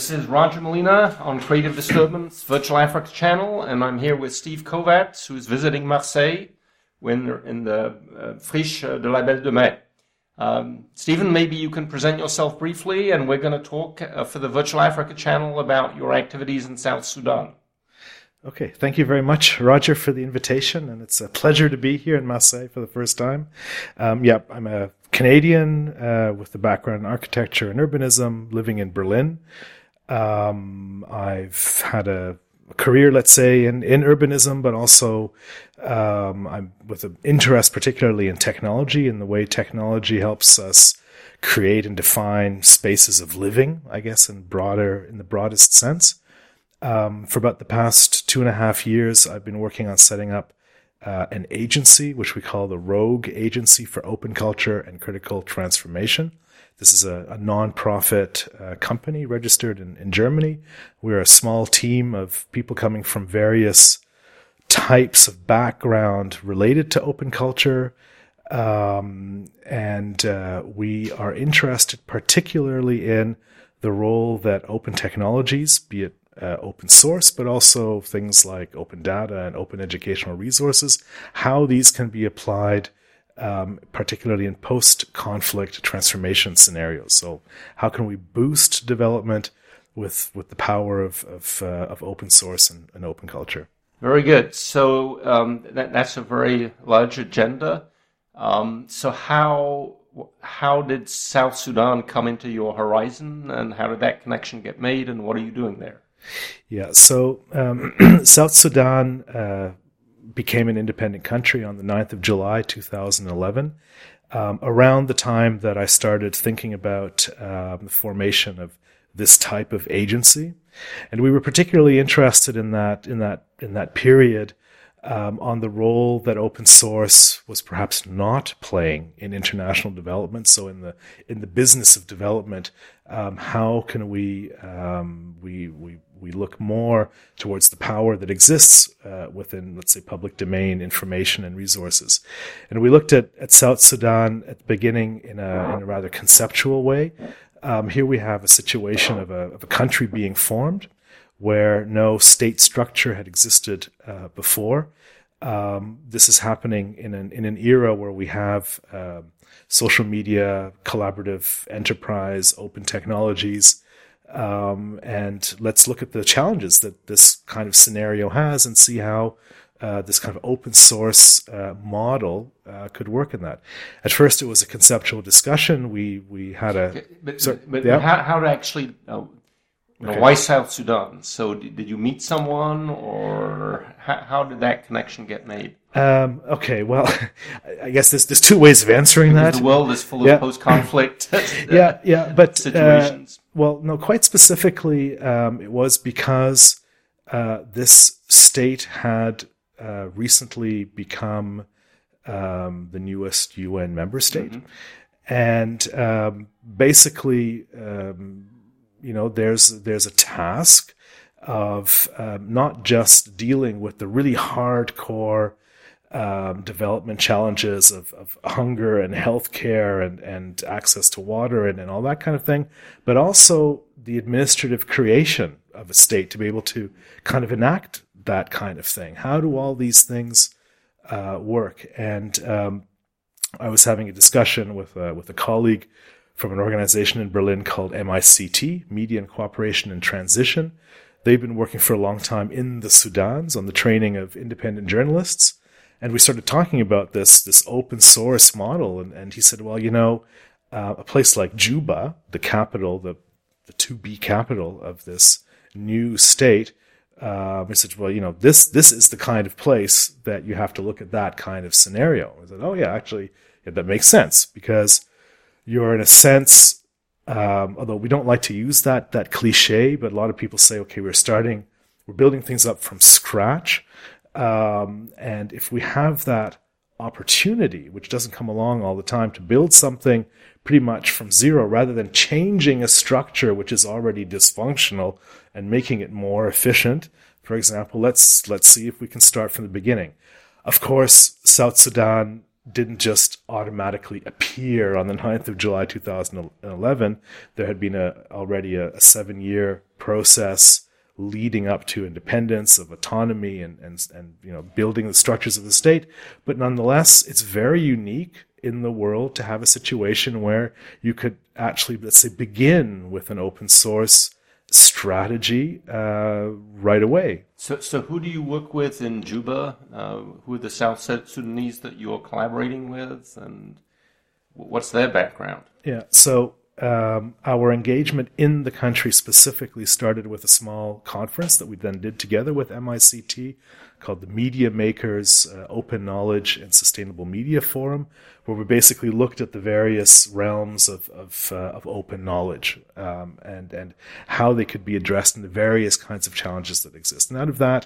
This is Roger Molina on Creative Disturbance Virtual Africa channel, and I'm here with Steve Kovacs, who's visiting Marseille in the Friche de la Belle de Mai. Stephen, maybe you can present yourself briefly, and we're going to talk for the Virtual Africa channel about your activities in South Sudan. Okay, thank you very much, Roger, for the invitation, and it's a pleasure to be here in Marseille for the first time. I'm a Canadian with a background in architecture and urbanism, living in Berlin. I've had a career, let's say, in urbanism, but also I'm with an interest particularly in technology and the way technology helps us create and define spaces of living, I guess, in the broadest sense. For about the past 2.5 years, I've been working on setting up an agency, which we call the Rogue Agency for Open Culture and Critical Transformation. This is a non-profit company registered in Germany. We're a small team of people coming from various types of background related to open culture. And we are interested particularly in the role that open technologies, be it open source, but also things like open data and open educational resources, how these can be applied particularly in post-conflict transformation scenarios. So how can we boost development with the power of open source and open culture? Very good. So that's a very large agenda. So how did South Sudan come into your horizon, and how did that connection get made, and what are you doing there? Yeah, so South Sudan became an independent country on the 9th of July, 2011, around the time that I started thinking about the formation of this type of agency. And we were particularly interested in that period on the role that open source was perhaps not playing in international development. So in the business of development, how can we look more towards the power that exists within, let's say, public domain information and resources. And we looked at South Sudan at the beginning in a rather conceptual way. Here we have a situation of a country being formed where no state structure had existed before. This is happening in an era where we have social media, collaborative enterprise, open technologies, and let's look at the challenges that this kind of scenario has and see how this kind of open source model could work in that. At first, it was a conceptual discussion. We had how to actually. Why South Sudan? So did you meet someone, or how did that connection get made? Okay, well, I guess there's two ways of answering that. The world is full of post-conflict but situations. Well, no, quite specifically, it was because this state had recently become the newest UN member state. Mm-hmm. And basically, there's a task of not just dealing with the really hardcore development challenges of hunger and healthcare and access to water and all that kind of thing, but also the administrative creation of a state to be able to kind of enact that kind of thing. How do all these things work? And I was having a discussion with a colleague from an organization in Berlin called MICT, Media and Cooperation and Transition. They've been working for a long time in the Sudans on the training of independent journalists. And we started talking about this open source model. And he said, well, a place like Juba, the capital, the to-be capital of this new state, he said, well, this is the kind of place that you have to look at that kind of scenario. I said, oh, yeah, actually, that makes sense, because you're in a sense, although we don't like to use that cliche, but a lot of people say, okay, we're building things up from scratch. And if we have that opportunity, which doesn't come along all the time, to build something pretty much from zero, rather than changing a structure which is already dysfunctional and making it more efficient, for example, let's see if we can start from the beginning. Of course, South Sudan didn't just automatically appear on the 9th of July 2011. There had been already a 7-year process leading up to independence, of autonomy, and building the structures of the state. But nonetheless, it's very unique in the world to have a situation where you could actually, let's say, begin with an open source strategy right away. So who do you work with in Juba? Who are the South Sudanese that you're collaborating with, and what's their background? Yeah, so our engagement in the country specifically started with a small conference that we then did together with MICT called the Media Makers Open Knowledge and Sustainable Media Forum, where we basically looked at the various realms of open knowledge and how they could be addressed in the various kinds of challenges that exist. And out of that,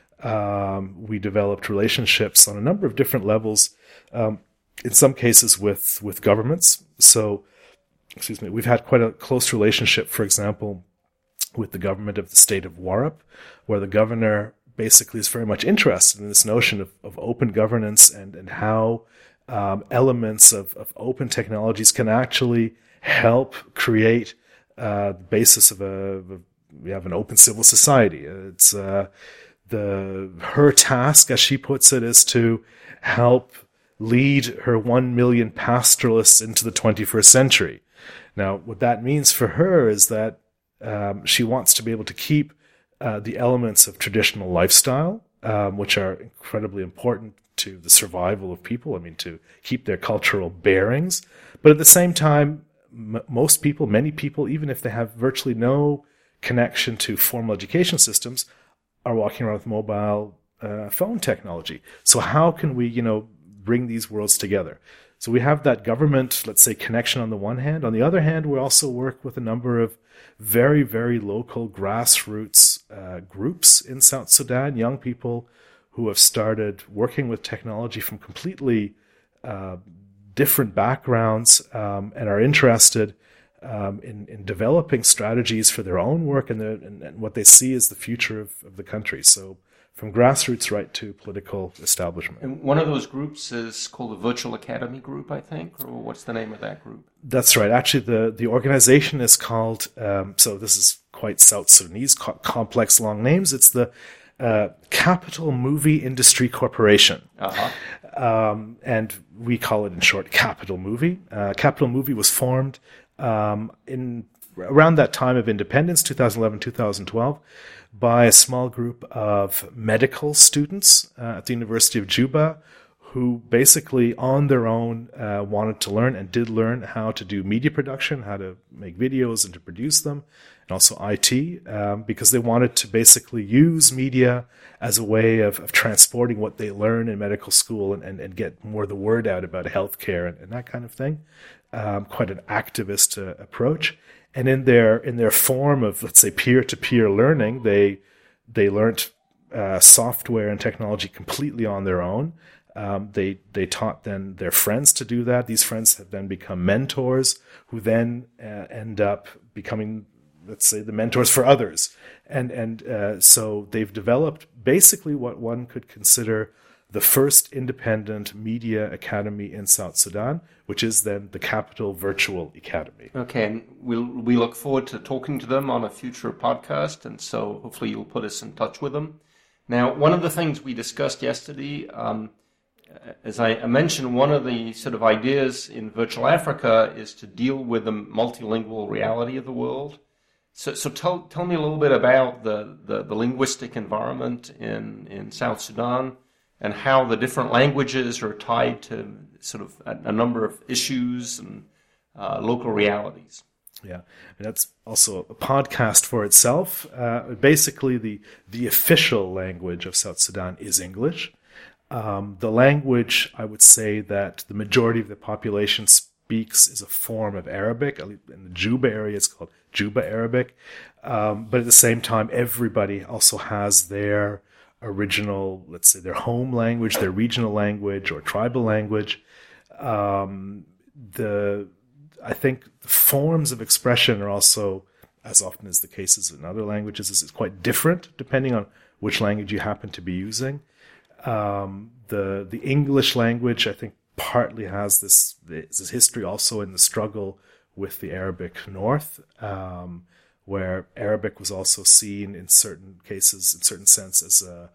we developed relationships on a number of different levels, in some cases with governments. So, we've had quite a close relationship, for example, with the government of the state of Warrap, where the governor basically is very much interested in this notion of open governance and how elements of open technologies can actually help create the basis of we have an open civil society. It's her task, as she puts it, is to help lead her 1 million pastoralists into the 21st century. Now, what that means for her is that she wants to be able to keep the elements of traditional lifestyle, which are incredibly important to the survival of people, to keep their cultural bearings. But at the same time, many people, even if they have virtually no connection to formal education systems, are walking around with mobile phone technology. So how can we, bring these worlds together? So we have that government, let's say, connection on the one hand. On the other hand, we also work with a number of very, very local grassroots groups in South Sudan, young people who have started working with technology from completely different backgrounds and are interested in developing strategies for their own work and what they see as the future of the country. So from grassroots right to political establishment. And one of those groups is called the Virtual Academy Group, I think, or what's the name of that group? That's right. Actually, the organization is called, so this is quite South Sudanese, complex long names. It's the Capital Movie Industry Corporation. And we call it, in short, Capital Movie. Capital Movie was formed in around that time of independence, 2011, 2012, by a small group of medical students at the University of Juba who basically on their own wanted to learn and did learn how to do media production, how to make videos and to produce them, and also IT, because they wanted to basically use media as a way of transporting what they learn in medical school and get more the word out about healthcare and that kind of thing. Quite an activist approach. And in their form of, let's say, peer-to-peer learning, they learned software and technology completely on their own. They taught then their friends to do that. These friends have then become mentors, who then end up becoming, let's say, the mentors for others. And so they've developed basically what one could consider the first independent media academy in South Sudan, which is then the Capital Virtual Academy. Okay, and we look forward to talking to them on a future podcast, and so hopefully you'll put us in touch with them. Now, one of the things we discussed yesterday, as I mentioned, one of the sort of ideas in Virtual Africa is to deal with the multilingual reality of the world. So tell me a little bit about the linguistic environment in South Sudan, and how the different languages are tied to sort of a number of issues and local realities. Yeah, and that's also a podcast for itself. Basically, the official language of South Sudan is English. The language, I would say, that the majority of the population speaks is a form of Arabic. In the Juba area, it's called Juba Arabic. But at the same time, everybody also has their original, let's say, their home language, their regional language or tribal language. I think the forms of expression are also, as often as the case is in other languages, is quite different depending on which language you happen to be using. The English language, I think, partly has this history also in the struggle with the Arabic North, where Arabic was also seen in certain cases, in certain sense, as a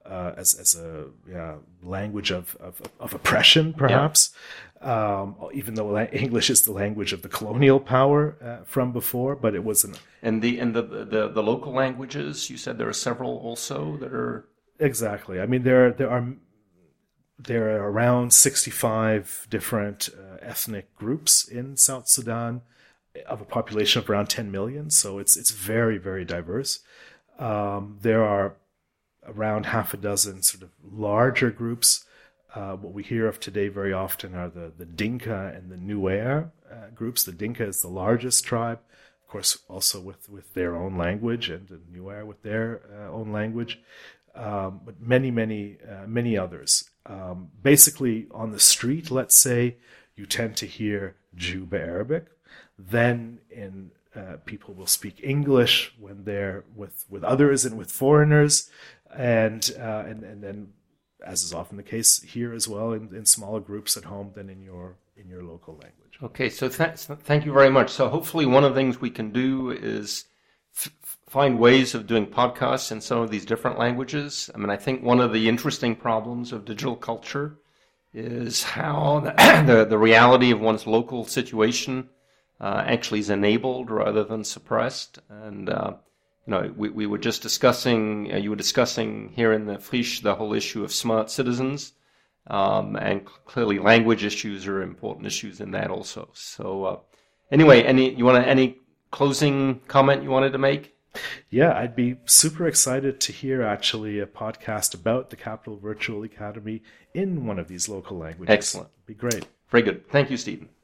language of oppression, perhaps. Even though English is the language of the colonial power from before, but it was and the local languages. You said there are several also that are exactly. I mean, there are around 65 different ethnic groups in South Sudan, of a population of around 10 million. So it's very, very diverse. There are around half a dozen sort of larger groups. What we hear of today very often are the Dinka and the Nuer groups. The Dinka is the largest tribe, of course, also with their own language, and the Nuer with their own language, but many others. Basically, on the street, let's say, you tend to hear Juba Arabic. Then people will speak English when they're with others and with foreigners, and then, as is often the case here as well, in smaller groups at home than in your local language. Okay, so thank you very much. So hopefully one of the things we can do is find ways of doing podcasts in some of these different languages. I mean, I think one of the interesting problems of digital culture is how the reality of one's local situation actually is enabled rather than suppressed. And we were just discussing, you were discussing here in the Frisch the whole issue of smart citizens, and clearly language issues are important issues in that also. So anyway, any closing comment you wanted to make? Yeah, I'd be super excited to hear actually a podcast about the Capital Virtual Academy in one of these local languages. Excellent. It'd be great. Very good. Thank you, Stephen.